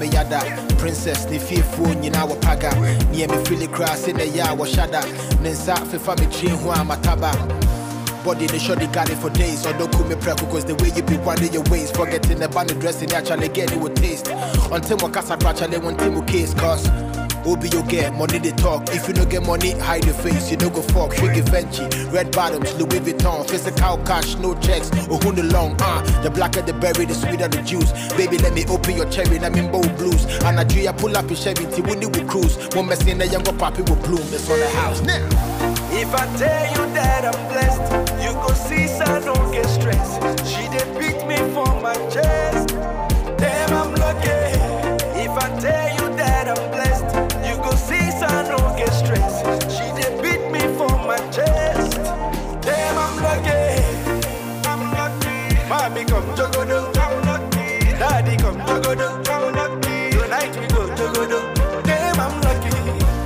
me yada. Princess, ni fearful, you know, paga. Near me, feel it cross in the ya, was shada. Nensa, for family, chin, who am a taba. Body, the shoddy got it for days. Or don't call me preco, cause the way you be winding your ways. Forgetting the band dressing, actually get it with taste. Until my casa actually want to case, cause. Obi you get money they talk. If you don't get money, hide your face. You don't go fuck. Shake it Fenty, red bottoms, Louis Vuitton, physical cash, no checks. Oh, who the long? The blacker the berry, the sweeter the juice. Baby, let me open your cherry. Let me bold blues. And I do pull up your Chevy. Winnie will cruise. One mess in the younger poppy will bloom. It's on the house now. If I tell you that I'm blessed, you go see, so don't get stressed. She did beat me for my chest. Damn, I'm lucky. If I tell you that I'm blessed, you go see, so don't get stressed. She did beat me for my chest. Damn, I'm lucky. I'm lucky. Mommy come jogodo. I'm lucky. Daddy come jogodo. I'm lucky. Tonight we go jogodo. Damn, I'm lucky.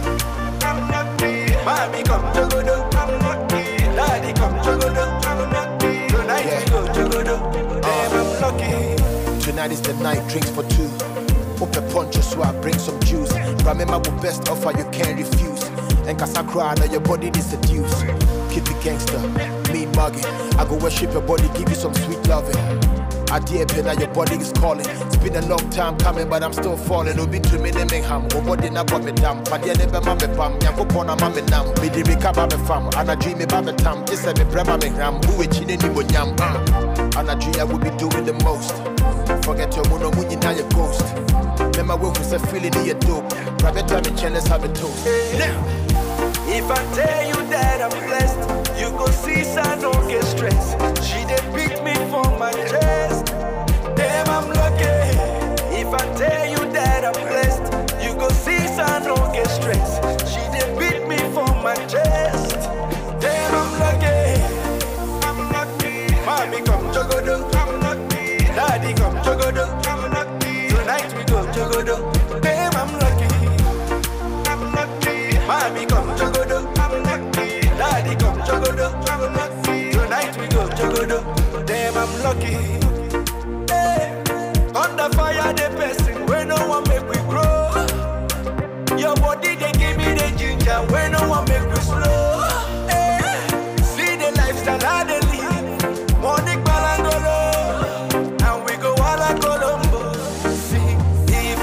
I'm lucky. Mommy come jogodo. I'm lucky. Daddy come jogodo. I'm lucky. Tonight we go jogodo. Damn, I'm lucky. Tonight is the night, drinks for two. Open poncho so I bring some juice. Remember the best offer you can't refuse. And cause I cry now your body is seduced. Keep it gangster, mean mugging. I go worship your body, give you some sweet loving. I dear now your body is calling. It's been a long time coming, but I'm still falling. Obi to me name ham. O body na bwa me dam. Padia never mame pam. Yanko pona mame nam. Me di recover me fam. And I dream about me tam. Just say me brema me ram. Who we chine ni bonyam. And I dream I will be doing the most. Forget your mono muni now your ghost. Remember when we say feeling in your dope. Private time in channels have a toast. Now. If I tell you that I'm blessed, you go see, so don't get stressed. She did beat me for my chest. Damn, I'm lucky. If I tell you that I'm blessed, you go see, so don't get stressed. She did beat me for my chest. Damn, I'm lucky. I'm lucky. Mommy come jogodo. I'm lucky. Daddy come jogodo. I'm lucky. Tonight we go jogodo. Damn, I'm lucky. I'm lucky. Mommy come jogodo. I'm lucky. Daddy come jogodo. I'm lucky. Tonight we go jogodo. Damn, I'm lucky. Hey. Under fire the person where no one make we grow. Your body they give me the ginger where no one make we slow. Hey. See the lifestyle I they live. Money balangolo. And we go all Colombo. See, if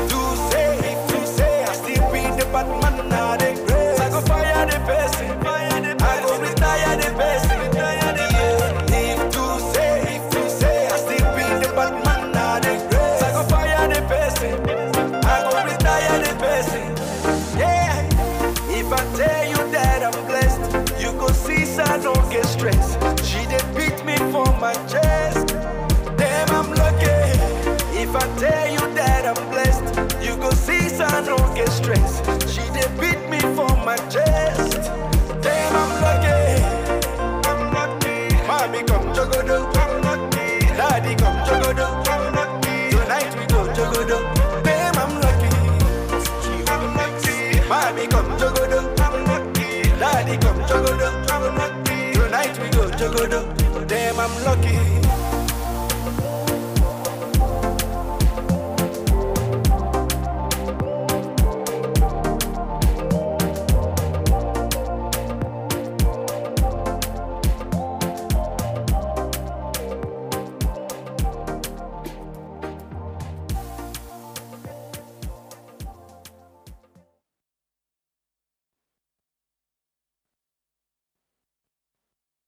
you say I still be the Batman now they grace. I go fire the person. I go retire the person. If you say I still be the Batman now they grace. I go fire the person. I go retire the person. Yeah. If I tell you that I'm blessed, you go see, so don't get stressed. She did beat me for my chest. Damn, I'm lucky. If I tell you that I'm blessed, you go see, so don't get stressed. She did beat me for my chest. Damn, I'm lucky. I'm lucky. Mommy come jogodo. I'm lucky. Daddy come jogodo. I'm lucky. Tonight we go jogodo. Damn, I'm lucky. I'm lucky. Mommy come jogodo. I'm lucky. Daddy come jogodo. I'm lucky. Tonight we go jogodo. Damn, I'm lucky.